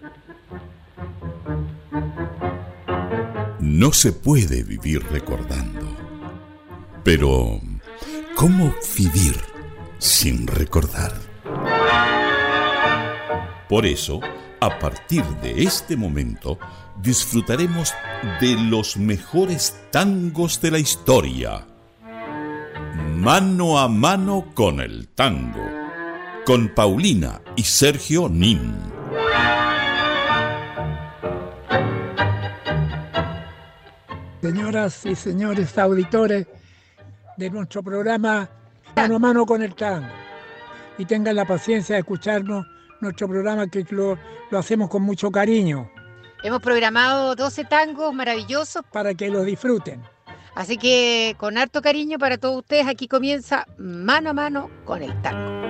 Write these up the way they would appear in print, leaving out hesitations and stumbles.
No se puede vivir recordando. Pero, ¿cómo vivir sin recordar? Por eso, a partir de este momento, disfrutaremos de los mejores tangos de la historia. Mano a mano con el tango, con Paulina y Sergio Nin. Señoras y señores auditores de nuestro programa Mano a Mano con el Tango, y tengan la paciencia de escucharnos, nuestro programa que lo hacemos con mucho cariño. Hemos programado 12 tangos maravillosos para que los disfruten. Así que con harto cariño para todos ustedes, aquí comienza Mano a Mano con el Tango.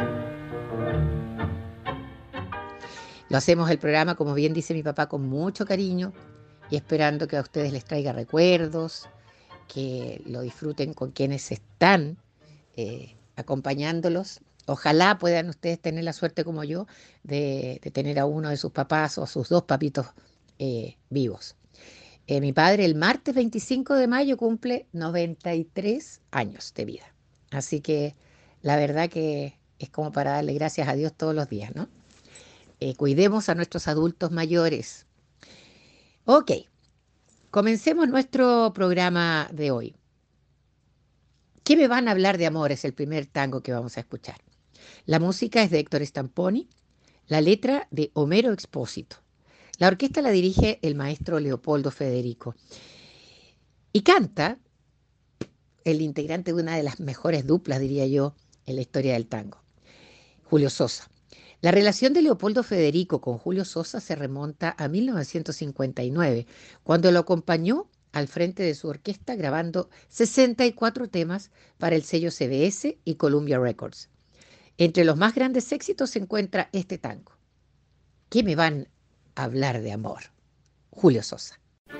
Lo hacemos el programa, como bien dice mi papá, con mucho cariño y esperando que a ustedes les traiga recuerdos, que lo disfruten con quienes están acompañándolos. Ojalá puedan ustedes tener la suerte como yo de tener a uno de sus papás o a sus dos papitos vivos. Mi padre el martes 25 de mayo cumple 93 años de vida. Así que la verdad que es como para darle gracias a Dios todos los días, ¿no? Cuidemos a nuestros adultos mayores. Ok, comencemos nuestro programa de hoy. ¿Qué me van a hablar de amor? Es el primer tango que vamos a escuchar. La música es de Héctor Stamponi, la letra de Homero Expósito. La orquesta la dirige el maestro Leopoldo Federico. Y canta el integrante de una de las mejores duplas, diría yo, en la historia del tango, Julio Sosa. La relación de Leopoldo Federico con Julio Sosa se remonta a 1959, cuando lo acompañó al frente de su orquesta grabando 64 temas para el sello CBS y Columbia Records. Entre los más grandes éxitos se encuentra este tango. ¿Qué me van a hablar de amor? Julio Sosa.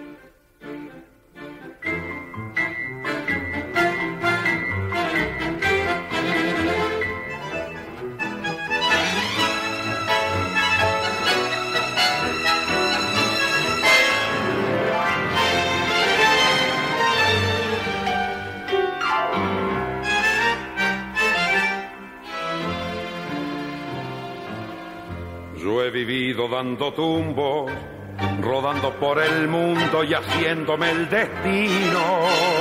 Yo he vivido dando tumbos, rodando por el mundo y haciéndome el destino.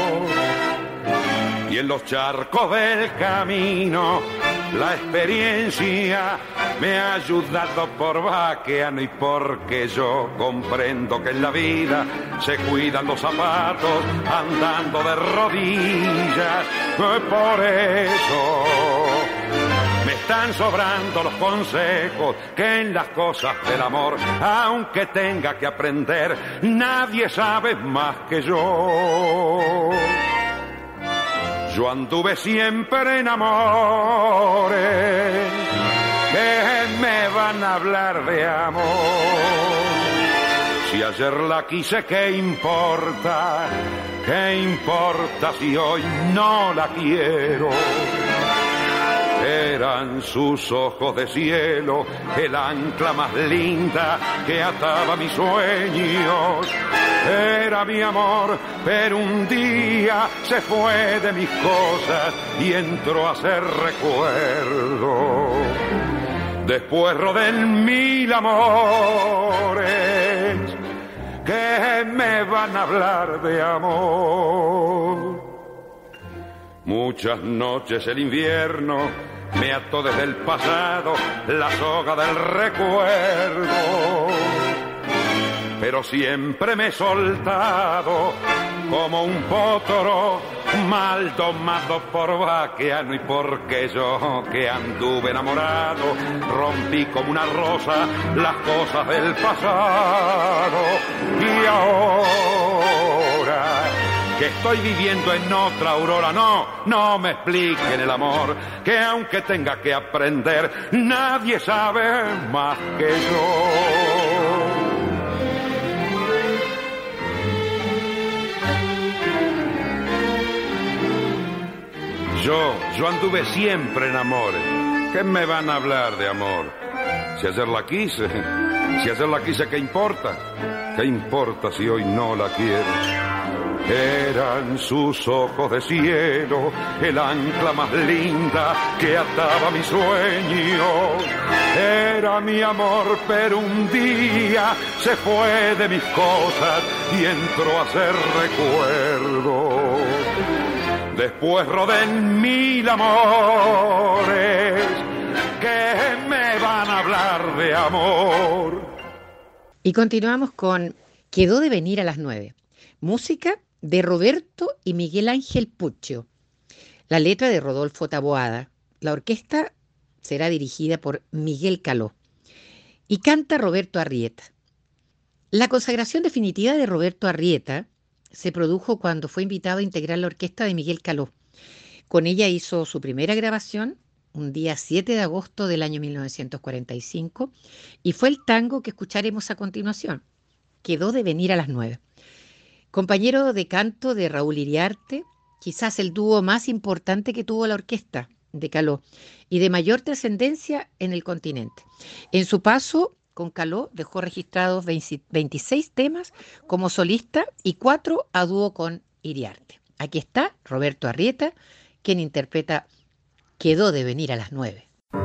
Y en los charcos del camino, la experiencia me ha ayudado por vaqueano y porque yo comprendo que en la vida se cuidan los zapatos andando de rodillas. Por eso me están sobrando los consejos que en las cosas del amor, aunque tenga que aprender, nadie sabe más que yo. Yo anduve siempre en amores que me van a hablar de amor. Si ayer la quise, ¿qué importa? ¿Qué importa si hoy no la quiero? Eran sus ojos de cielo, el ancla más linda que ataba mis sueños. Era mi amor, pero un día se fue de mis cosas y entró a ser recuerdo. Después rodé 1000 amores que me van a hablar de amor. Muchas noches el invierno me ató desde el pasado la soga del recuerdo, pero siempre me he soltado como un potro mal domado por vaqueano, y porque yo que anduve enamorado rompí como una rosa las cosas del pasado. Y ahora que estoy viviendo en otra aurora, no me expliquen el amor, que aunque tenga que aprender, nadie sabe más que yo. Yo anduve siempre en amores. ¿Qué me van a hablar de amor? Si ayer la quise, Si ayer la quise, ¿qué importa? ¿Qué importa si hoy no la quiero? Eran sus ojos de cielo, el ancla más linda que ataba mi sueño. Era mi amor, pero un día se fue de mis cosas y entró a ser recuerdo. Después rodé en 1000 amores que me van a hablar de amor. Y continuamos con Quedó de venir a las 9. Música de Roberto y Miguel Ángel Puccio. La letra de Rodolfo Taboada. La orquesta será dirigida por Miguel Caló. Y canta Roberto Arrieta. La consagración definitiva de Roberto Arrieta se produjo cuando fue invitado a integrar la orquesta de Miguel Caló. Con ella hizo su primera grabación un día 7 de agosto del año 1945 y fue el tango que escucharemos a continuación. Quedó de venir a las 9. Compañero de canto de Raúl Iriarte, quizás el dúo más importante que tuvo la orquesta de Caló y de mayor trascendencia en el continente. En su paso con Caló dejó registrados 26 temas como solista y 4 a dúo con Iriarte. Aquí está Roberto Arrieta, quien interpreta Quedó de venir a las 9.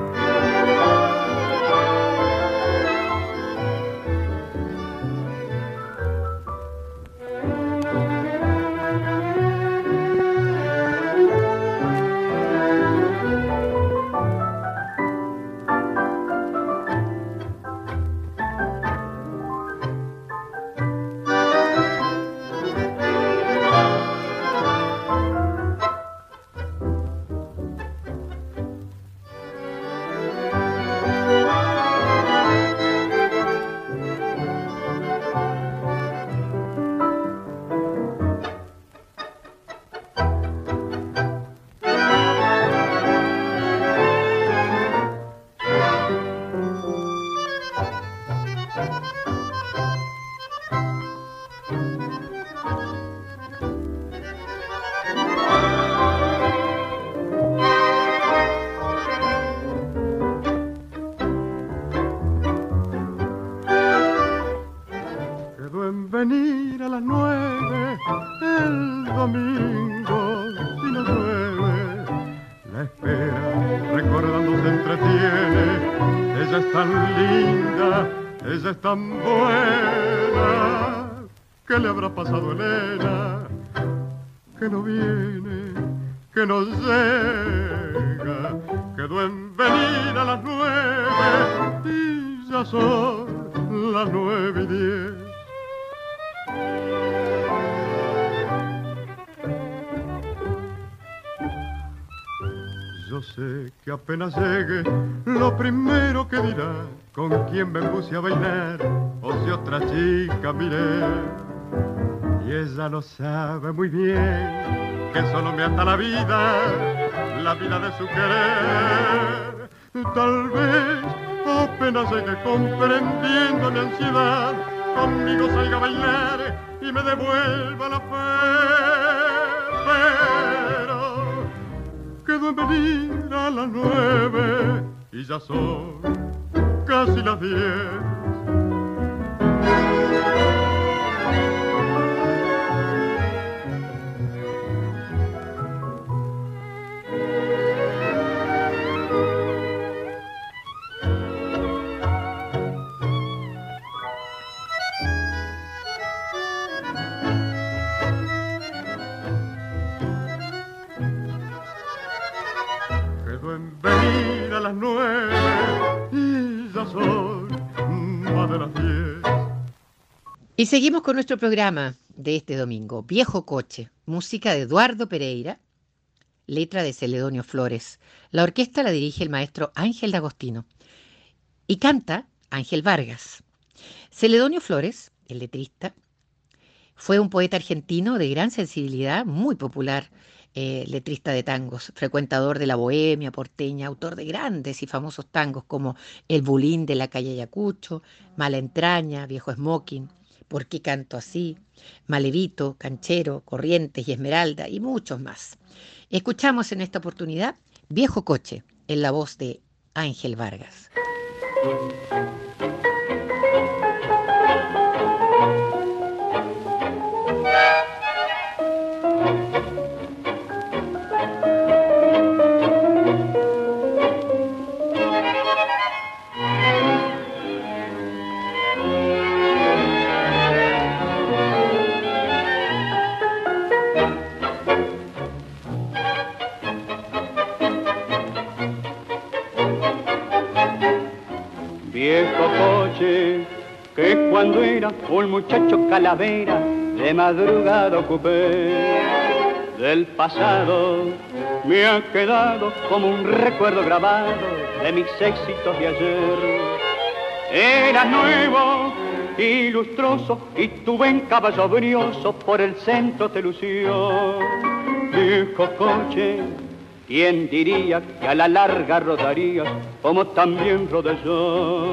Tan buena, ¿qué le habrá pasado a Elena? Que no viene, que no llega, quedó en venir a las 9 y ya son las 9:10. Yo sé que apenas llegue, lo primero que dirá, con quién me puse a bailar, o si otra chica miré. Y ella lo sabe muy bien, que solo me ata la vida de su querer. Tal vez apenas llegue comprendiendo mi ansiedad, conmigo salga a bailar y me devuelva la fe. Pero quedó en venir a las 9 y ya son casi las 10. Quedó en venir a las 9 y ya son más de las 10. Y seguimos con nuestro programa de este domingo. Viejo Coche, música de Eduardo Pereira, letra de Celedonio Flores. La orquesta la dirige el maestro Ángel D'Agostino y canta Ángel Vargas. Celedonio Flores, el letrista, fue un poeta argentino de gran sensibilidad, muy popular, letrista de tangos, frecuentador de la bohemia porteña, autor de grandes y famosos tangos como El Bulín de la calle Ayacucho, Mala Entraña, Viejo Smoking, ¿Por qué canto así?, Malevito, Canchero, Corrientes y Esmeralda y muchos más. Escuchamos en esta oportunidad Viejo Coche en la voz de Ángel Vargas. coche que cuando era un muchacho calavera de madrugada ocupé. Del pasado me ha quedado como un recuerdo grabado de mis éxitos de ayer. Era nuevo y lustroso y tu buen caballo brioso por el centro te lució. Viejo coche, ¿quién diría que a la larga rodarías como también rodé yo?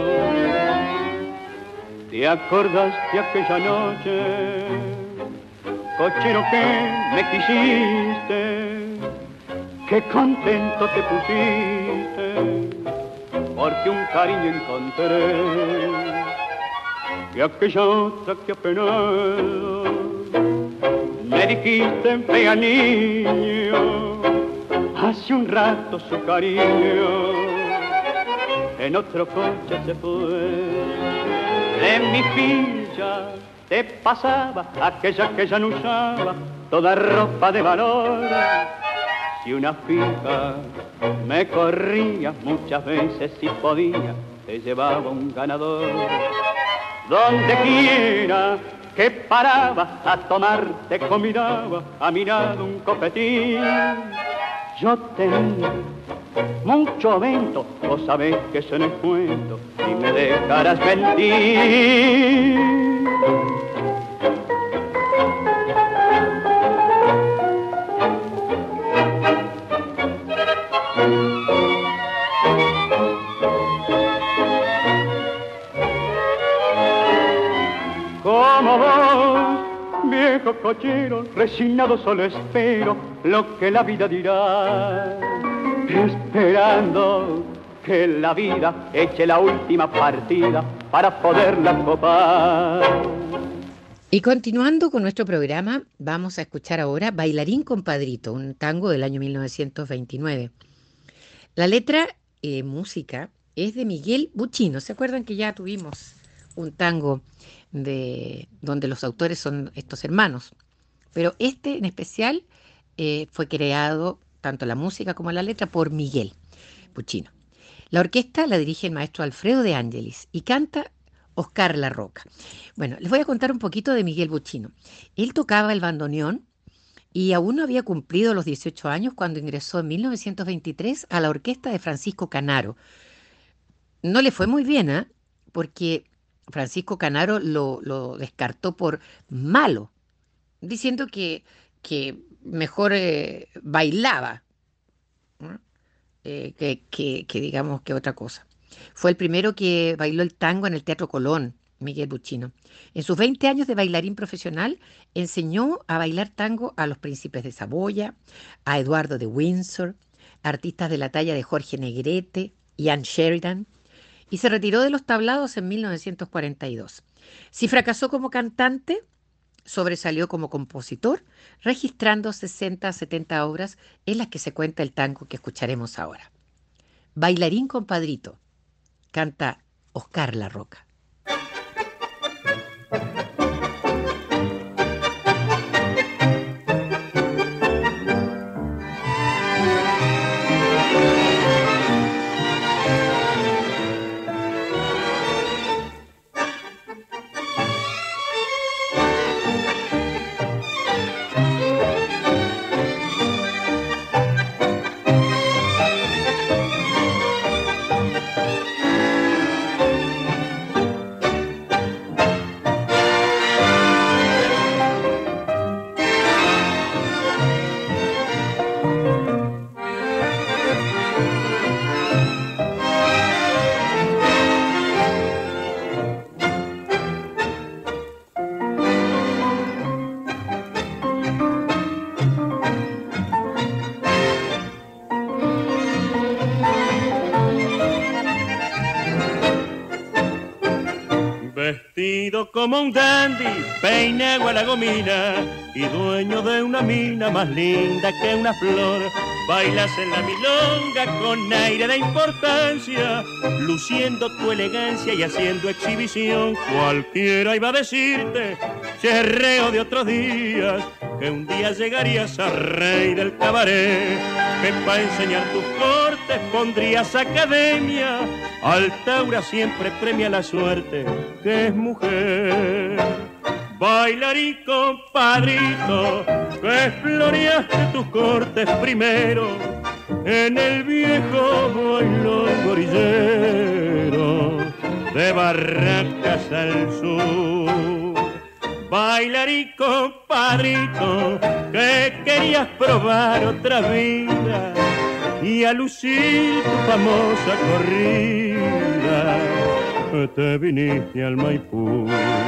¿Te acordás de aquella noche, cochero, que me quisiste? Qué contento te pusiste, porque un cariño encontré. Y aquella otra que apenado me dijiste, fea niño, hace un rato su cariño en otro coche se fue. De mi ficha te pasaba aquella que ya no usaba toda ropa de valor. Si una fija me corría muchas veces, si podía, te llevaba un ganador. Donde quiera que paraba a tomar te convidaba a mirar un copetín. Yo tenía mucho vento, vos sabés que eso no es cuento, y me dejarás mentir. Como vos, viejo cochero, resignado solo espero lo que la vida dirá, esperando que la vida eche la última partida para poderla copar. Y continuando con nuestro programa, vamos a escuchar ahora Bailarín Compadrito, un tango del año 1929. La letra música es de Miguel Buchino. ¿Se acuerdan que ya tuvimos un tango donde los autores son estos hermanos? Pero este en especial fue creado, tanto la música como la letra, por Miguel Buchino. La orquesta la dirige el maestro Alfredo de Ángelis y canta Oscar La Roca. Bueno, les voy a contar un poquito de Miguel Buchino. Él tocaba el bandoneón y aún no había cumplido los 18 años cuando ingresó en 1923 a la orquesta de Francisco Canaro. No le fue muy bien, porque Francisco Canaro lo descartó por malo, diciendo que mejor bailaba, ¿no? que digamos que otra cosa. Fue el primero que bailó el tango en el Teatro Colón, Miguel Buchino. En sus 20 años de bailarín profesional, enseñó a bailar tango a los príncipes de Saboya, a Eduardo de Windsor, artistas de la talla de Jorge Negrete y Ann Sheridan, y se retiró de los tablados en 1942. Si fracasó como cantante, sobresalió como compositor, registrando 60 a 70 obras en las que se cuenta el tango que escucharemos ahora. Bailarín Compadrito, canta Oscar La Roca. Vestido como un dandy, peinado a la gomina y dueño de una mina más linda que una flor. Bailas en la milonga con aire de importancia, luciendo tu elegancia y haciendo exhibición. Cualquiera iba a decirte, cherreo de otros días, que un día llegarías a rey del cabaret, que para enseñar tus cortes pondrías academia Altaura siempre premia la suerte que es mujer. Bailarín compadrito, que floreaste tus cortes primero en el viejo bailón gorillero de Barrancas al sur. Bailarín compadrito, que querías probar otra vida y a lucir tu famosa corrida te viniste al Maipú.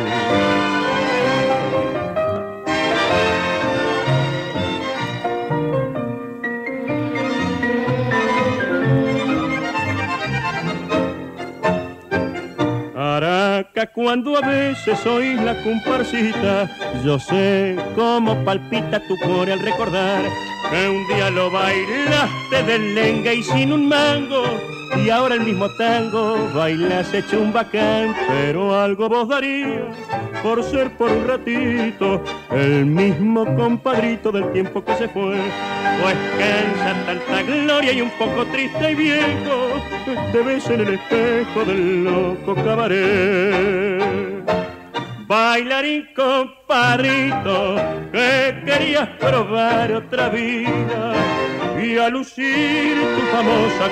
Araca, cuando a veces oís la comparsita, yo sé cómo palpita tu core al recordar que un día lo bailaste de lenga y sin un mango, y ahora el mismo tango bailas hecho un bacán, pero algo vos darías por ser por un ratito el mismo compadrito del tiempo que se fue. Pues cansa tanta gloria y un poco triste y viejo te ves en el espejo del loco cabaret. Bailarín compadrito, que querías probar otra vida y a lucir tu famosa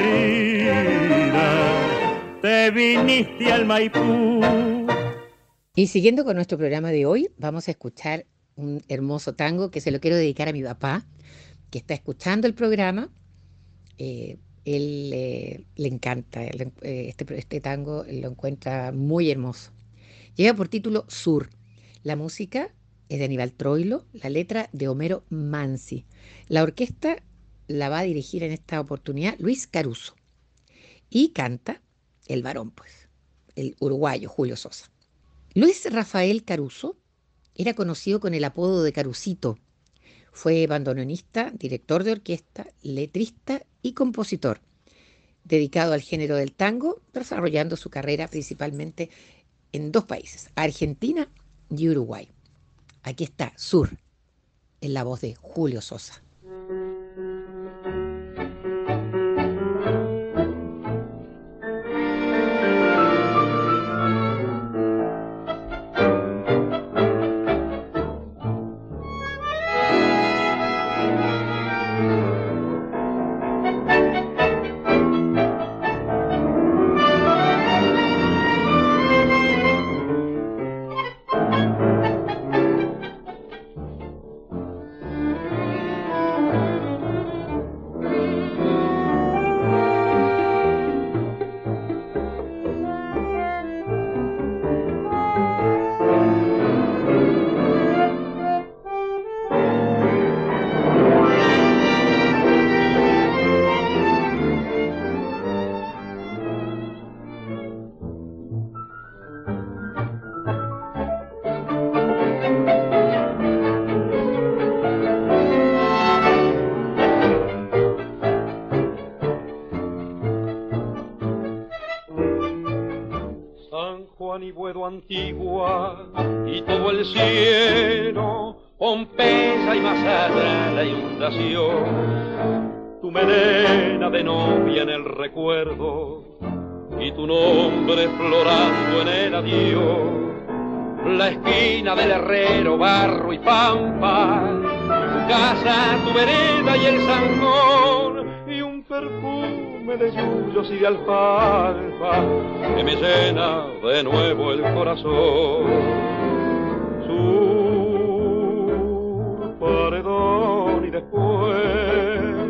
corrida te viniste al Maipú. Y siguiendo con nuestro programa de hoy, vamos a escuchar un hermoso tango que se lo quiero dedicar a mi papá, que está escuchando el programa. Él le encanta este tango, lo encuentra muy hermoso. Lleva por título Sur. La música es de Aníbal Troilo, la letra de Homero Mansi. La orquesta la va a dirigir en esta oportunidad Luis Caruso. Y canta el varón, pues, el uruguayo Julio Sosa. Luis Rafael Caruso era conocido con el apodo de Carucito. Fue bandoneonista, director de orquesta, letrista y compositor, dedicado al género del tango, desarrollando su carrera principalmente en dos países, Argentina y Uruguay. Aquí está Sur, en la voz de Julio Sosa. Antigua y todo el cielo, Pompeya y más allá la inundación, tu melena de novia en el recuerdo y tu nombre florando en el adiós, la esquina del herrero, barro y pampa, tu casa, tu vereda y el zanjón y un perfume de yuyos y de alfalfa que me llena de nuevo el corazón. Sur, paredón y después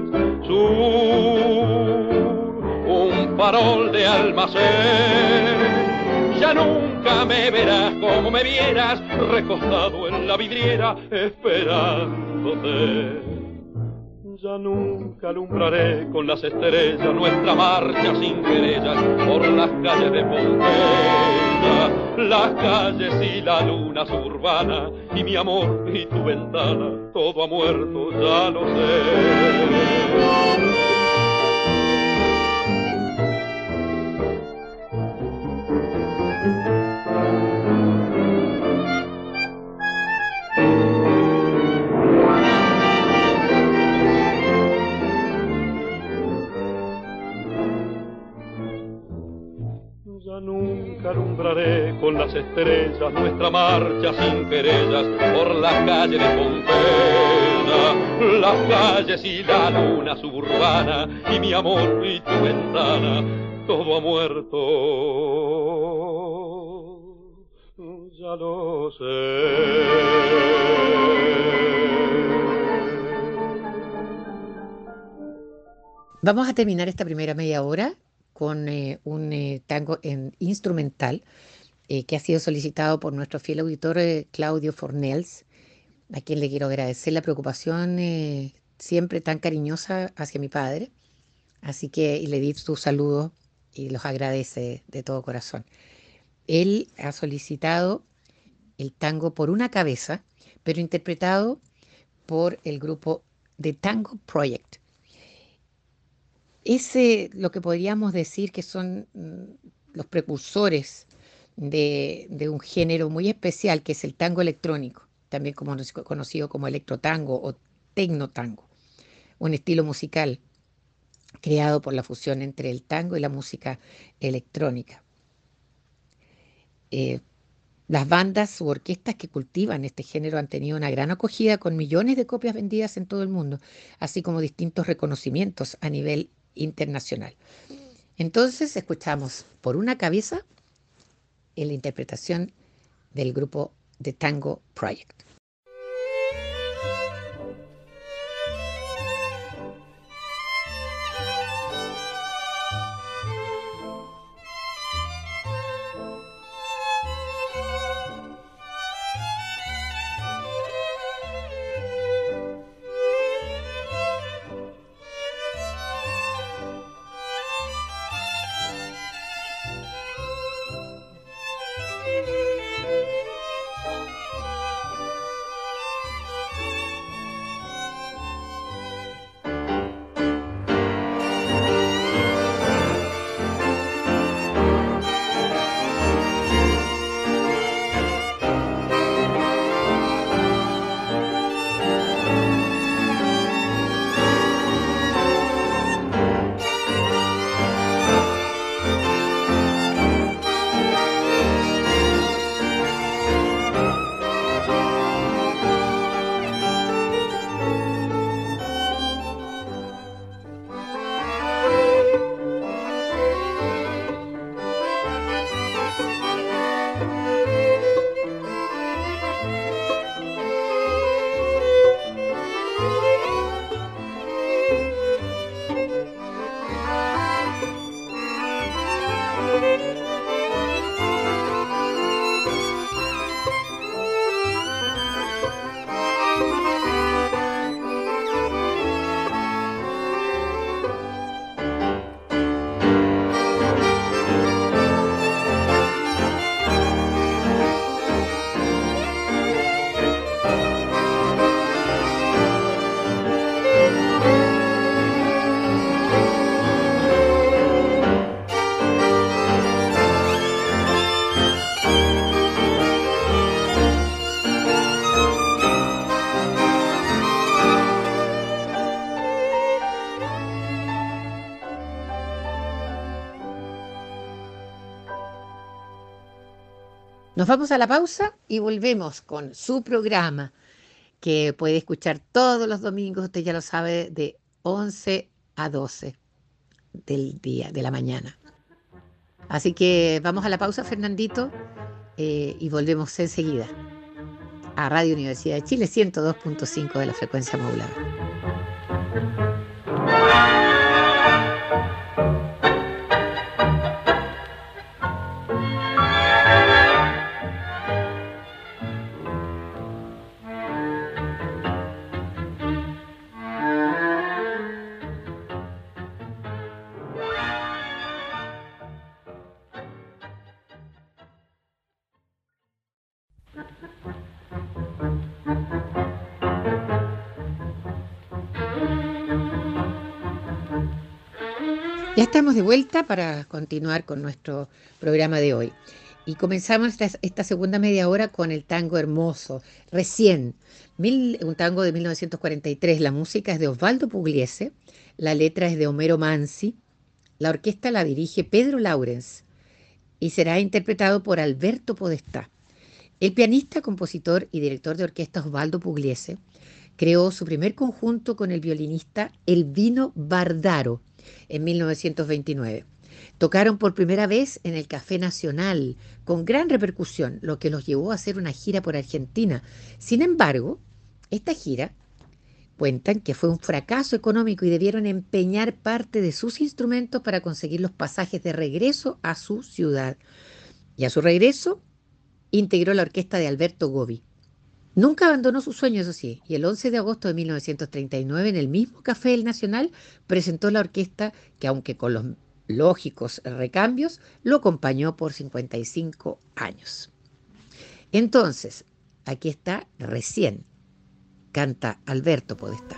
sur, un farol de almacén. Ya nunca me verás como me vieras, recostado en la vidriera esperándote. Ya nunca alumbraré con las estrellas nuestra marcha sin querellas por las calles de Pompeya, las calles y la luna suburbana, y mi amor y tu ventana, todo ha muerto, ya lo sé. con las estrellas, nuestra marcha sin querellas por las calles de Pompeya, las calles y la luna suburbana, y mi amor y tu ventana, todo ha muerto, ya lo sé. Vamos a terminar esta primera media hora con un tango instrumental que ha sido solicitado por nuestro fiel auditor Claudio Fornels, a quien le quiero agradecer la preocupación siempre tan cariñosa hacia mi padre. Así que y le di sus saludos y los agradece de todo corazón. Él ha solicitado el tango Por una cabeza, pero interpretado por el grupo The Tango Project. Es lo que podríamos decir que son los precursores de un género muy especial, que es el tango electrónico, también conocido como electrotango o tecnotango, un estilo musical creado por la fusión entre el tango y la música electrónica. Las bandas u orquestas que cultivan este género han tenido una gran acogida, con millones de copias vendidas en todo el mundo, así como distintos reconocimientos a nivel internacional. Entonces escuchamos Por una cabeza en la interpretación del grupo The Tango Project. Nos vamos a la pausa y volvemos con su programa, que puede escuchar todos los domingos, usted ya lo sabe, de 11 a 12 del día, de la mañana. Así que vamos a la pausa, Fernandito, y volvemos enseguida a Radio Universidad de Chile, 102.5 de la frecuencia modulada. Ya estamos de vuelta para continuar con nuestro programa de hoy. Y comenzamos esta segunda media hora con el tango hermoso, Recién, un tango de 1943. La música es de Osvaldo Pugliese, la letra es de Homero Mansi, la orquesta la dirige Pedro Laurens y será interpretado por Alberto Podestá. El pianista, compositor y director de orquesta Osvaldo Pugliese creó su primer conjunto con el violinista Elvino Bardaro en 1929. Tocaron por primera vez en el Café Nacional, con gran repercusión, lo que los llevó a hacer una gira por Argentina. Sin embargo, esta gira cuentan que fue un fracaso económico y debieron empeñar parte de sus instrumentos para conseguir los pasajes de regreso a su ciudad. Y a su regreso, integró la orquesta de Alberto Gobi. Nunca abandonó sus sueños, eso sí, y el 11 de agosto de 1939, en el mismo Café del Nacional, presentó la orquesta que, aunque con los lógicos recambios, lo acompañó por 55 años. Entonces, aquí está Recién, canta Alberto Podestá.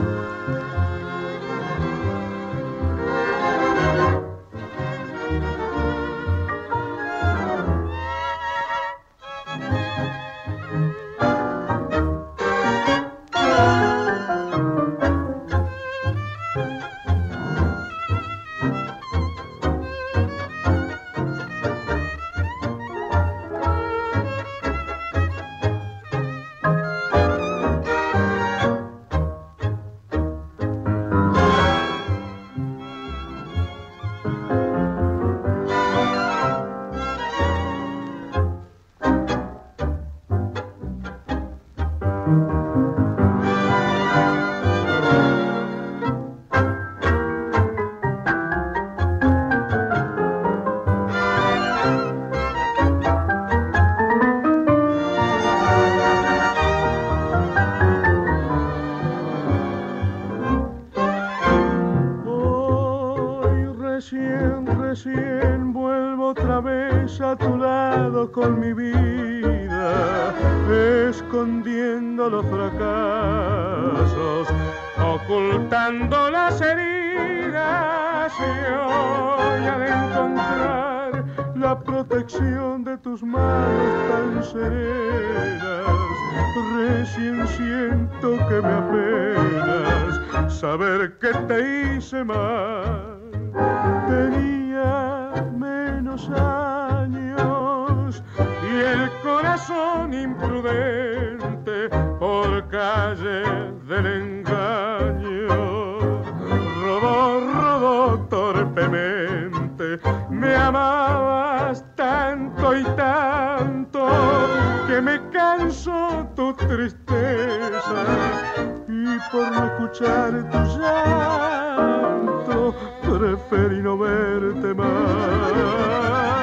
Recién vuelvo otra vez a tu lado con mi vida, escondiendo los fracasos, ocultando las heridas, y hoy al encontrar la protección de tus manos tan serenas, recién siento que me apenas saber que te hice mal. Tenía menos años y el corazón imprudente por calle del engaño rodó torpemente. Me amabas tanto y tanto que me cansó tu tristeza, y por no escuchar tu llanto preferí no verte más.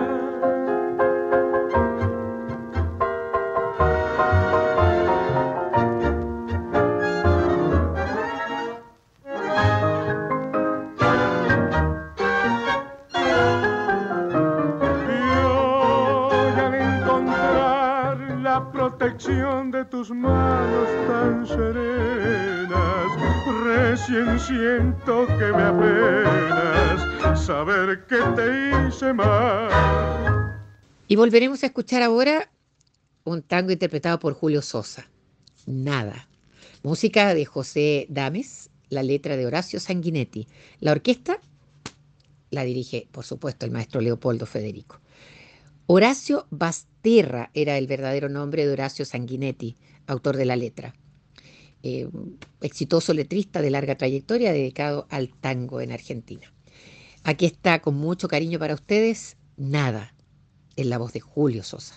Protección de tus manos tan serenas, recién siento que me apenas saber que te hice mal. Y volveremos a escuchar ahora un tango interpretado por Julio Sosa, Nada. Música de José Dames, la letra de Horacio Sanguinetti. La orquesta la dirige, por supuesto, el maestro Leopoldo Federico. Horacio Basterra era el verdadero nombre de Horacio Sanguinetti, autor de la letra. Exitoso letrista de larga trayectoria dedicado al tango en Argentina. Aquí está con mucho cariño para ustedes, Nada, en la voz de Julio Sosa.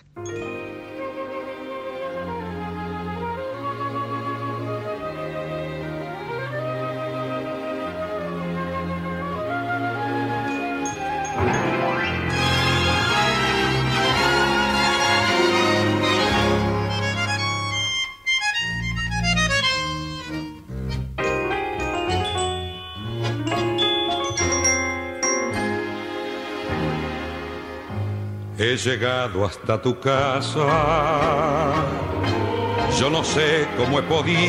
He llegado hasta tu casa, yo no sé cómo he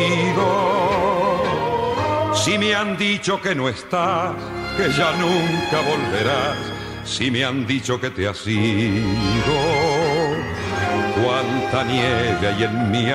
podido. Si me han dicho que no estás, que ya nunca volverás, si me han dicho que te has ido, cuánta nieve hay en mi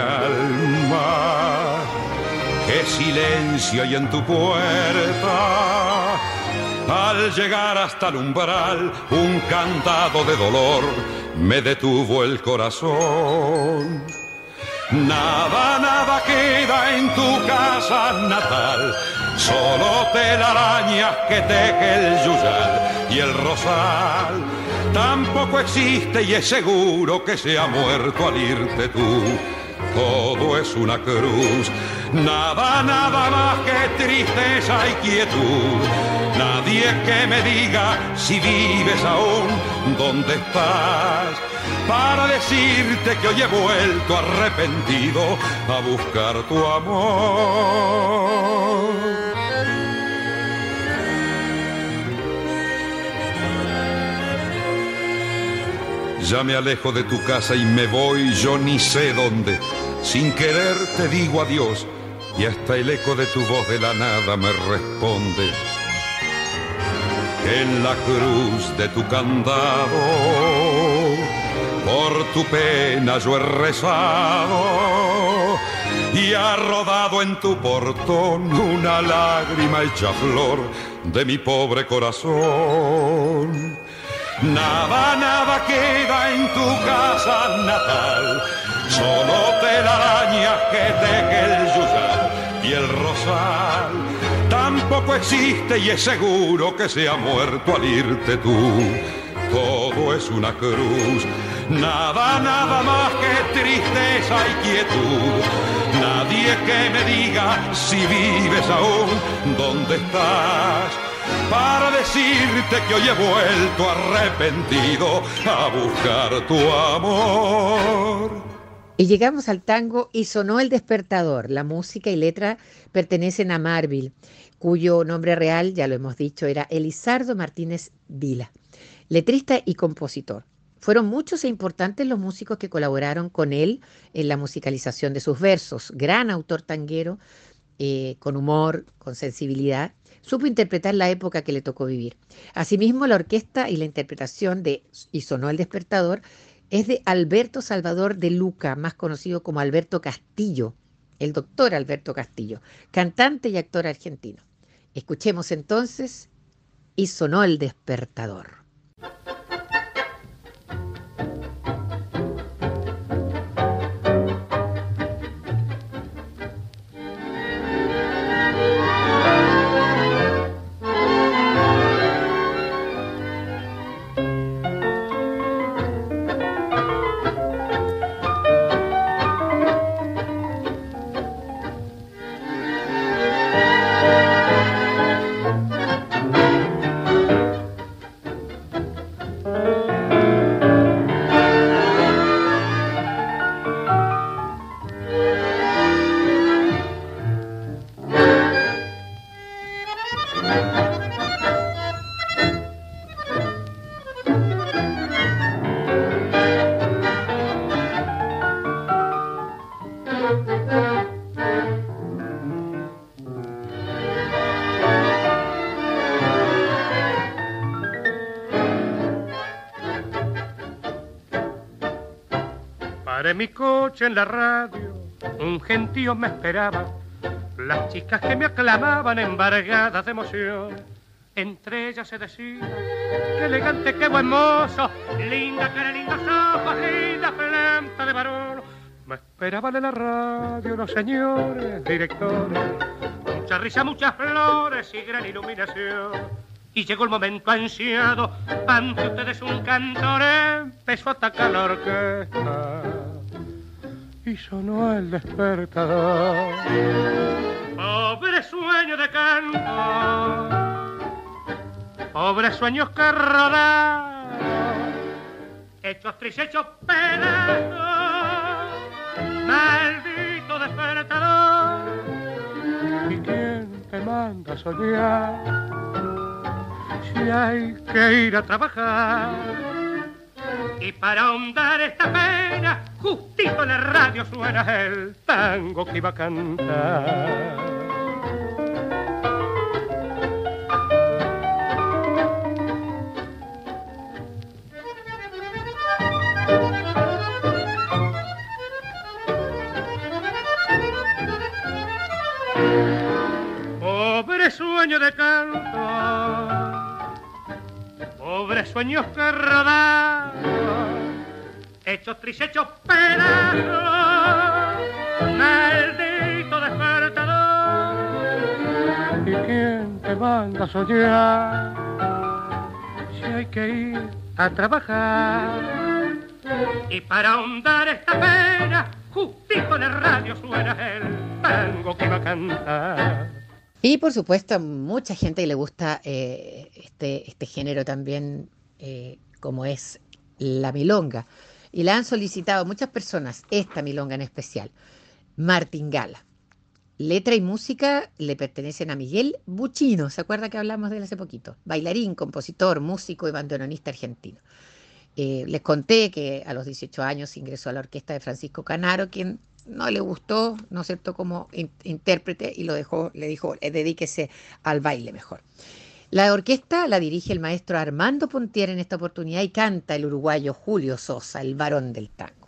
alma, qué silencio hay en tu puerta. Al llegar hasta el umbral, un candado de dolor me detuvo el corazón. Nada, nada queda en tu casa natal, solo telarañas que teje el yuyal y el rosal. Tampoco existe y es seguro que se ha muerto al irte tú. Todo es una cruz, nada, nada más que tristeza y quietud. Nadie que me diga si vives aún, dónde estás, para decirte que hoy he vuelto arrepentido a buscar tu amor. Ya me alejo de tu casa y me voy yo ni sé dónde. Sin querer te digo adiós y hasta el eco de tu voz de la nada me responde. En la cruz de tu candado, por tu pena yo he rezado y ha rodado en tu portón una lágrima hecha flor de mi pobre corazón. Nada, nada queda en tu casa natal, solo telarañas que teje el yuyal y el rosal. Tampoco existe y es seguro que se ha muerto al irte tú. Todo es una cruz, nada, nada más que tristeza y quietud. Nadie que me diga si vives aún, dónde estás, para decirte que hoy he vuelto arrepentido a buscar tu amor. Y llegamos al tango Y sonó el despertador. La música y letra pertenecen a Marvil, cuyo nombre real, ya lo hemos dicho, era Elizardo Martínez Vila, letrista y compositor. Fueron muchos e importantes los músicos que colaboraron con él en la musicalización de sus versos. Gran autor tanguero, con humor, con sensibilidad. Supo interpretar la época que le tocó vivir. Asimismo, la orquesta y la interpretación de Y sonó el despertador es de Alberto Salvador de Luca, más conocido como Alberto Castillo, el doctor Alberto Castillo, cantante y actor argentino. Escuchemos entonces Y sonó el despertador. Paré mi coche en la radio, un gentío me esperaba, las chicas que me aclamaban embargadas de emoción. Entre ellas se decía, qué elegante, qué buen mozo, linda cara, lindos ojos, linda planta de varón. Me esperaban en la radio los señores directores, mucha risa, muchas flores y gran iluminación. Y llegó el momento ansiado, ante ustedes un cantor empezó a atacar la orquesta y sonó el despertador. Pobre sueño de canto, pobres sueños que rodaron, hechos tristes, hechos pedazos, maldito despertador. ¿Y quién te manda a soñar si hay que ir a trabajar? Y para ahondar esta pena, justito en la radio suena el tango que iba a cantar. Pobre sueño de canto, sueños que rodaban, hechos tris, hechos pedazos, maldito despertador. ¿Y quién te manda a soñar si hay que ir a trabajar? Y para ahondar esta pena, justito en el radio suena el tango que va a cantar. Y por supuesto, a mucha gente le gusta este género también, como es la milonga. Y la han solicitado muchas personas, esta milonga en especial, Martingala. Letra y música le pertenecen a Miguel Buchino, ¿se acuerda que hablamos de él hace poquito? Bailarín, compositor, músico y bandoneonista argentino. Les conté que a los 18 años ingresó a la orquesta de Francisco Canaro, quien no le gustó, ¿no es cierto?, como intérprete, y lo dejó, le dijo, dedíquese al baile mejor. La orquesta la dirige el maestro Armando Pontier en esta oportunidad y canta el uruguayo Julio Sosa, el varón del tango.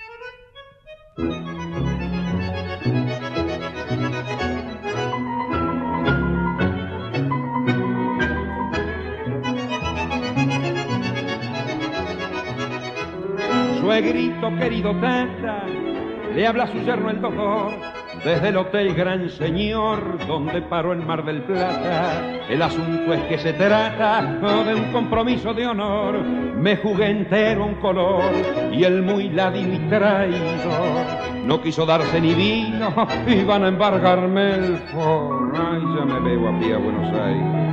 Suegrito querido tata, le habla a su yerno el doctor, desde el Hotel Gran Señor, donde paró el Mar del Plata. El asunto es que se trata de un compromiso de honor. Me jugué entero un color y el muy ladino y traidor no quiso darse ni vino y van a embargarme el for. Ay, ya me veo a pie a Buenos Aires.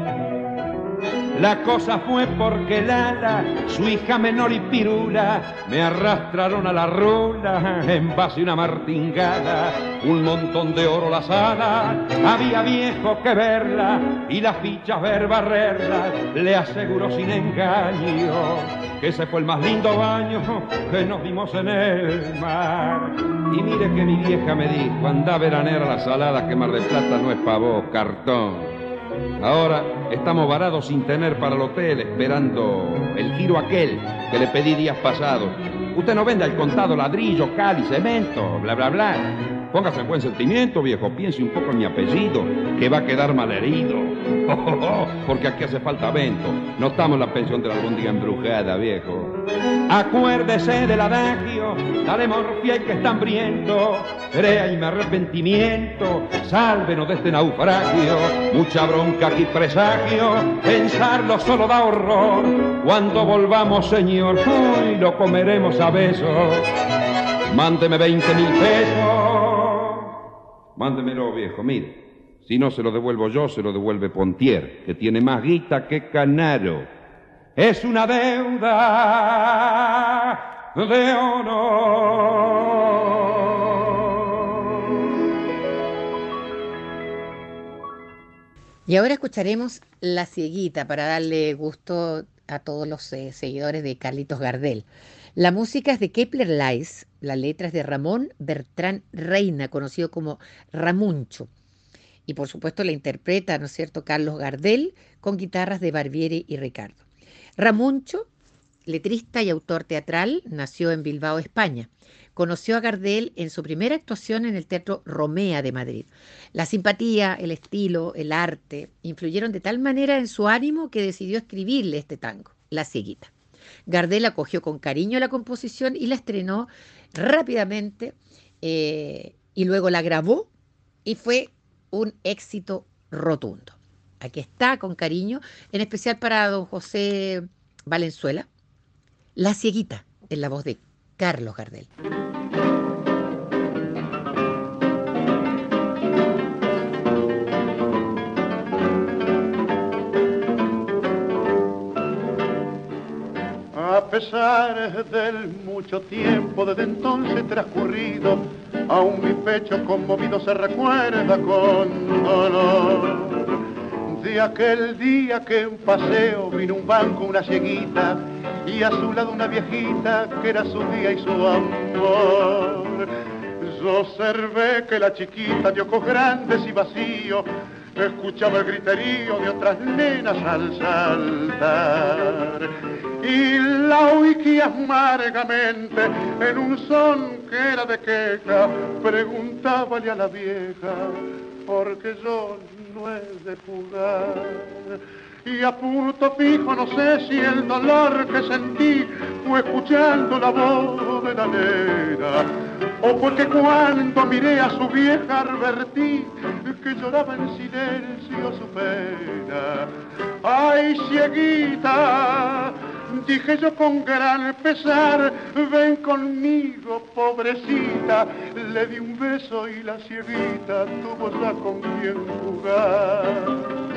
La cosa fue porque Lala, su hija menor y pirula, me arrastraron a la rula en base a una martingala. Un montón de oro la sala, había viejo que verla y las fichas ver barrerlas. Le aseguro sin engaño que ese fue el más lindo baño que nos dimos en el mar. Y mire que mi vieja me dijo, anda veranera a la salada, que Mar del Plata no es pa' vos, cartón. Ahora estamos varados sin tener para el hotel, esperando el giro aquel que le pedí días pasados. Usted no vende al contado ladrillo, cal y cemento, bla, bla, bla. Póngase en buen sentimiento, viejo, piense un poco en mi apellido, que va a quedar malherido. Porque aquí hace falta vento. No estamos en la pensión de la albóndiga embrujada, viejo. Acuérdese del adagio, dale morfia y que está hambriento. Crea y me arrepentimiento, sálvenos de este naufragio. Mucha bronca aquí presagio, pensarlo solo da horror. Cuando volvamos, señor, hoy lo comeremos a besos. Mándeme 20.000 pesos. Mándemelo, viejo, mire. Si no se lo devuelvo yo, se lo devuelve Pontier, que tiene más guita que Canaro. Es una deuda de honor. Y ahora escucharemos La Cieguita para darle gusto a todos los seguidores de Carlitos Gardel. La música es de Kepler Lais, la letra es de Ramón Bertrán Reina, conocido como Ramuncho. Y por supuesto la interpreta, ¿no es cierto?, Carlos Gardel, con guitarras de Barbieri y Ricardo. Ramuncho, letrista y autor teatral, nació en Bilbao, España. Conoció a Gardel en su primera actuación en el Teatro Romea de Madrid. La simpatía, el estilo, el arte influyeron de tal manera en su ánimo que decidió escribirle este tango, La Cieguita. Gardel acogió con cariño la composición y la estrenó rápidamente y luego la grabó y fue un éxito rotundo. Aquí está, con cariño, en especial para don José Valenzuela, La Cieguita, en la voz de Carlos Gardel. A pesar del mucho tiempo desde entonces transcurrido, aún mi pecho conmovido se recuerda con dolor de aquel día que en paseo vino un banco, una cieguita, y a su lado una viejita que era su día y su amor. Yo observé que la chiquita de ojos grandes y vacíos escuchaba el griterío de otras nenas al saltar, y la oí que amargamente en un son que era de queja preguntábale a la vieja, porque yo no he de jugar. y a punto fijo no sé si el dolor que sentí fue escuchando la voz de la nena, o porque cuando miré a su vieja advertí que lloraba en silencio su pena. ¡Ay, cieguita!, dije yo con gran pesar, ven conmigo, pobrecita. Le di un beso y la cieguita tuvo ya con quien jugar.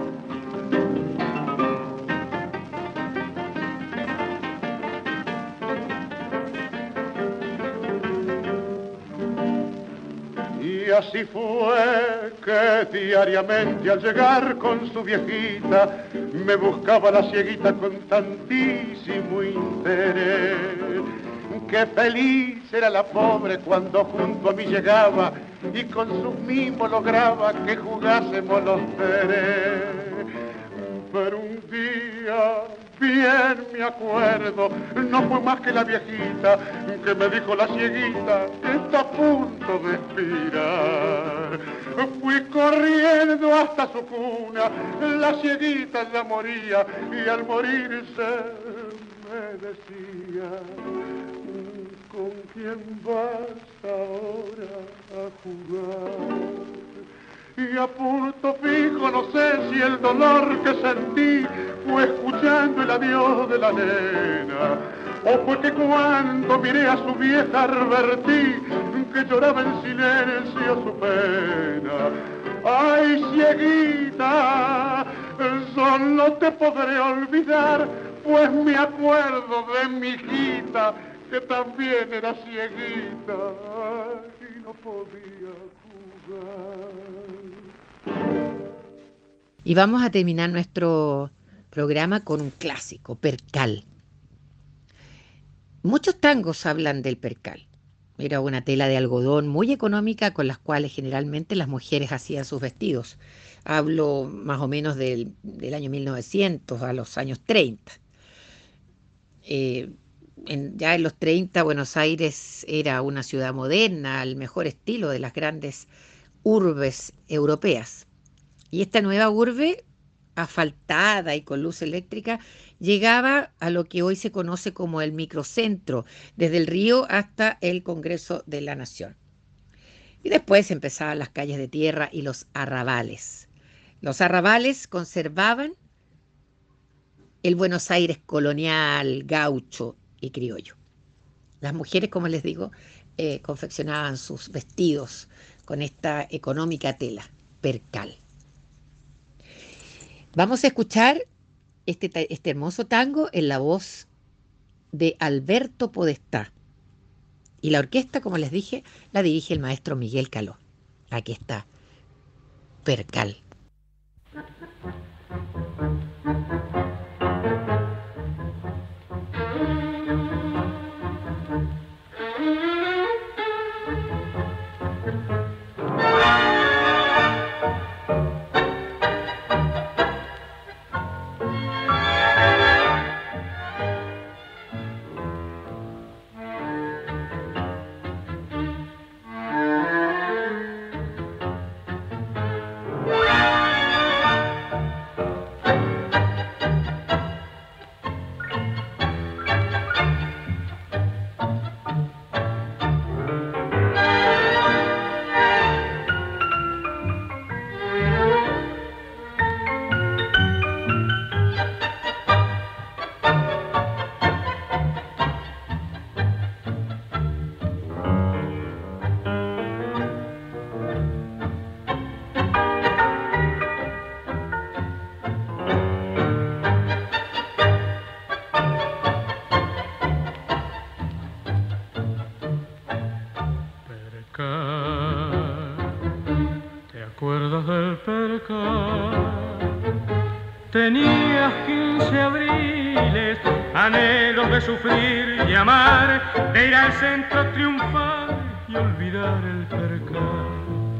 Y así fue que diariamente al llegar con su viejita me buscaba la cieguita con tantísimo interés. Qué feliz era la pobre cuando junto a mí llegaba y con sus mimos lograba que jugásemos los tres. Pero un día, bien me acuerdo, no fue más que la viejita que me dijo la cieguita que está a punto de expirar. Fui corriendo hasta su cuna, la cieguita ya moría y al morirse me decía: ¿con quién vas ahora a jugar? Y a punto fijo no sé si el dolor que sentí fue escuchando el adiós de la nena, o fue que cuando miré a su vieja advertí que lloraba en silencio su pena. ¡Ay, cieguita! Solo te podré olvidar, pues me acuerdo de mi hijita que también era cieguita y no podía jugar. Y vamos a terminar nuestro programa con un clásico, Percal. Muchos tangos hablan del percal. Era una tela de algodón muy económica con las cuales generalmente las mujeres hacían sus vestidos. Hablo más o menos del año 1900 a los años 30. Ya en los 30 Buenos Aires era una ciudad moderna, al mejor estilo de las grandes urbes europeas. Y esta nueva urbe, asfaltada y con luz eléctrica, llegaba a lo que hoy se conoce como el microcentro, desde el río hasta el Congreso de la Nación. Y después empezaban las calles de tierra y los arrabales. Los arrabales conservaban el Buenos Aires colonial, gaucho y criollo. Las mujeres, como les digo, confeccionaban sus vestidos con esta económica tela, percal. Vamos a escuchar este hermoso tango en la voz de Alberto Podestá. Y la orquesta, como les dije, la dirige el maestro Miguel Caló. Aquí está, Percal. Tenías 15 abriles, anhelos de sufrir y amar, de ir al centro triunfar y olvidar el percal.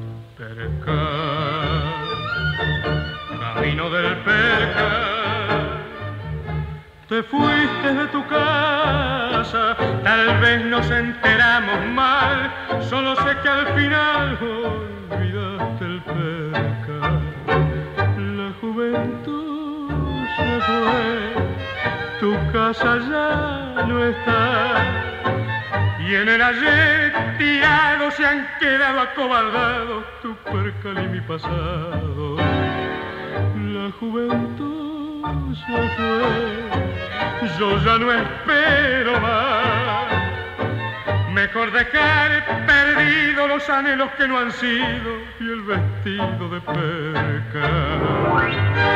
Percal, camino del percal. Te fuiste de tu casa, tal vez nos enteramos mal, solo sé que al final olvidaste el percal. La juventud casa ya no está. Y en el ayer tirado se han quedado acobardados tu percal y mi pasado. La juventud se fue, yo ya no espero más. Mejor dejar perdidos los anhelos que no han sido y el vestido de percal.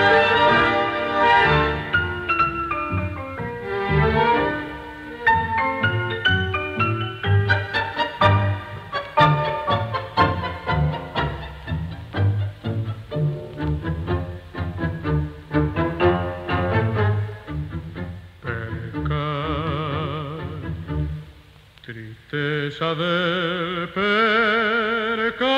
Tristeza del percal.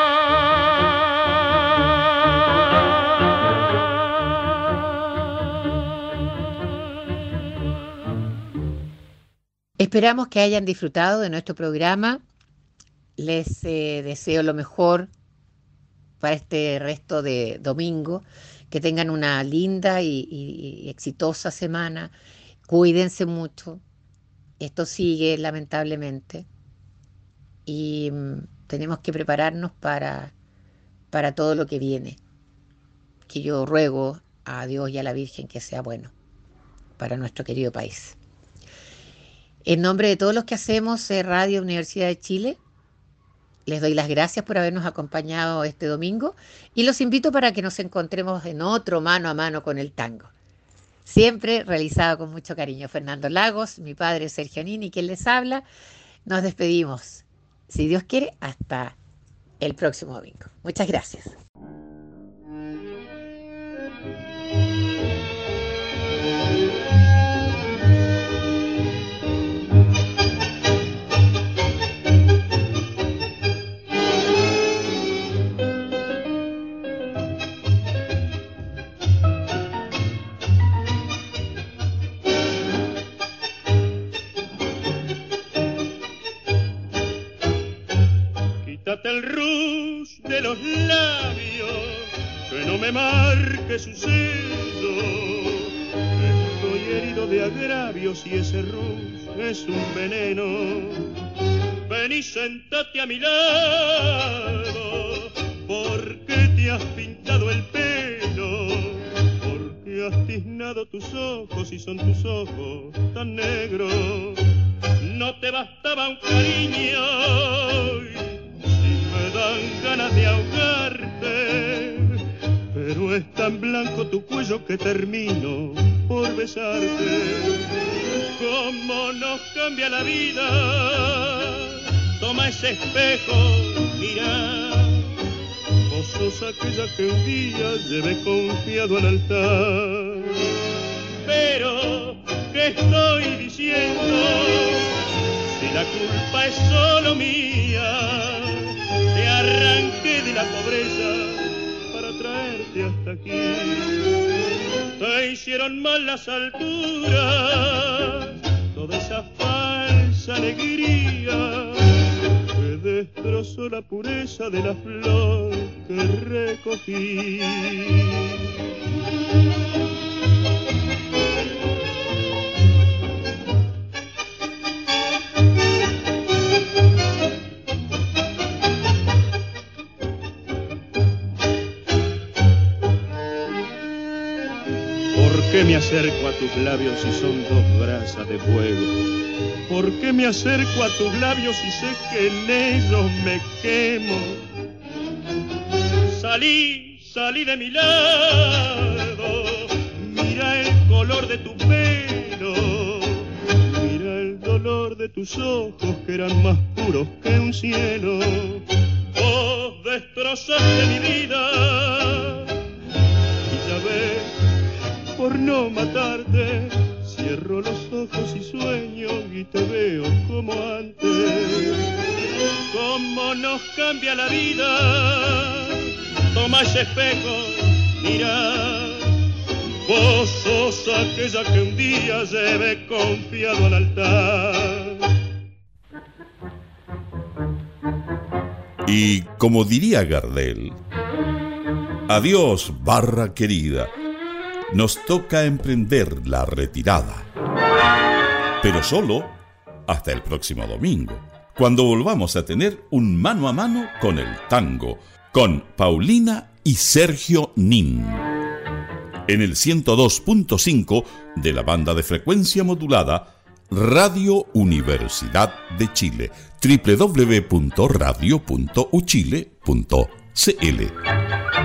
Esperamos que hayan disfrutado de nuestro programa. Les deseo lo mejor para este resto de domingo. Que tengan una linda y exitosa semana. Cuídense mucho. Esto sigue, lamentablemente, y tenemos que prepararnos para todo lo que viene. Que yo ruego a Dios y a la Virgen que sea bueno para nuestro querido país. En nombre de todos los que hacemos Radio Universidad de Chile, les doy las gracias por habernos acompañado este domingo y los invito para que nos encontremos en otro Mano a Mano con el Tango. Siempre realizado con mucho cariño. Fernando Lagos, mi padre Sergio Nini, quien les habla. Nos despedimos, si Dios quiere, hasta el próximo domingo. Muchas gracias. El rush de los labios, que no me marque su sello. Estoy herido de agravios y ese rush es un veneno. Ven y sentate a mi lado, porque te has pintado el pelo, porque has tiznado tus ojos y son tus ojos tan negros. No te bastaba un cariño, me dan ganas de ahogarte, pero es tan blanco tu cuello que termino por besarte. Cómo nos cambia la vida, toma ese espejo, mira. Vos sos aquella que un día llevé confiado al altar. Pero, ¿qué estoy diciendo? Si la culpa es solo mía, te arranqué de la pobreza para traerte hasta aquí. Te hicieron mal las alturas, toda esa falsa alegría que destrozó la pureza de la flor que recogí. ¿Por qué me acerco a tus labios si son dos brasas de fuego? ¿Por qué me acerco a tus labios si sé que en ellos me quemo? Salí de mi lado, mira el color de tu pelo, mira el dolor de tus ojos que eran más puros que un cielo. Vos destrozaste mi vida y ya ves, por no matarte, cierro los ojos y sueño y te veo como antes. Cómo nos cambia la vida, toma ese espejo, mira. Vos sos aquella que un día llevé confiado al altar. Y como diría Gardel, adiós, barra querida. Nos toca emprender la retirada. Pero solo hasta el próximo domingo, cuando volvamos a tener un mano a mano con el tango, con Paulina y Sergio Nin, en el 102.5 de la banda de frecuencia modulada Radio Universidad de Chile, www.radio.uchile.cl.